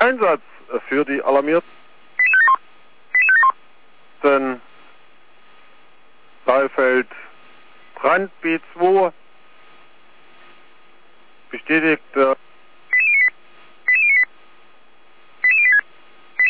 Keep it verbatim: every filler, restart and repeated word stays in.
Einsatz für die alarmierten Saalfeld Brand B zwei bestätigt